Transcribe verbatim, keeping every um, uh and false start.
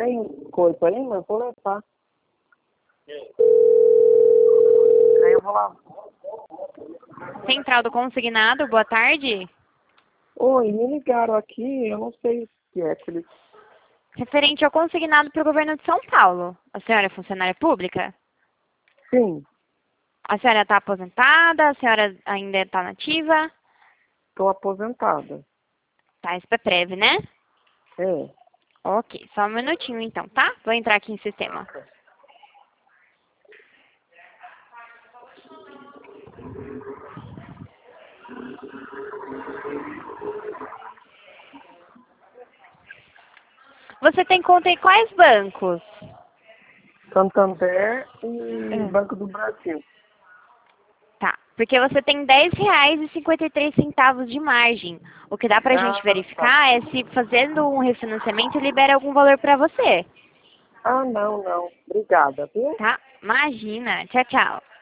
tem coisa aí, mas eu vou levar. Aí eu vou lá. Central do Consignado, boa tarde. Oi, me ligaram aqui, eu não sei o que é que eles... Referente ao consignado para o governo de São Paulo. A senhora é funcionária pública? Sim, A senhora está aposentada? A senhora ainda está nativa? estou aposentada. Tá, isso é breve, né? É. Ok, só um minutinho então, tá? Vou entrar aqui em sistema. Você tem conta em quais bancos? Santander e Ah. Banco do Brasil. Tá, porque você tem dez reais e cinquenta e três centavos de margem. O que dá pra Ah, gente tá. verificar é se fazendo um refinanciamento libera algum valor pra você. Ah, não, não. Obrigada, viu? Tá? Imagina. Tchau, tchau.